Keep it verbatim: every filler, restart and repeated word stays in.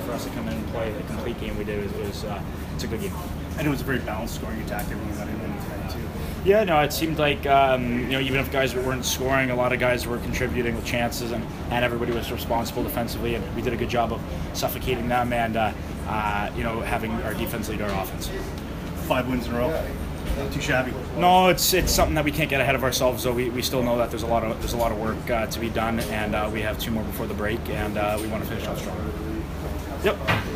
for us to come in and play the complete game we did. It was, it was uh, it's a good game. And it was a very balanced scoring attack. Everyone got in tonight too. Yeah, no, it seemed like um, you know, even if guys weren't scoring, a lot of guys were contributing with chances, and, and everybody was responsible defensively, and we did a good job of suffocating them and uh, uh, you know, having our defense lead our offense. Five wins in a row. Not too shabby. No, it's it's something that we can't get ahead of ourselves. Though we, we still know that there's a lot of there's a lot of work uh, to be done, and uh, we have two more before the break, and uh, we want to finish off strong. Yep.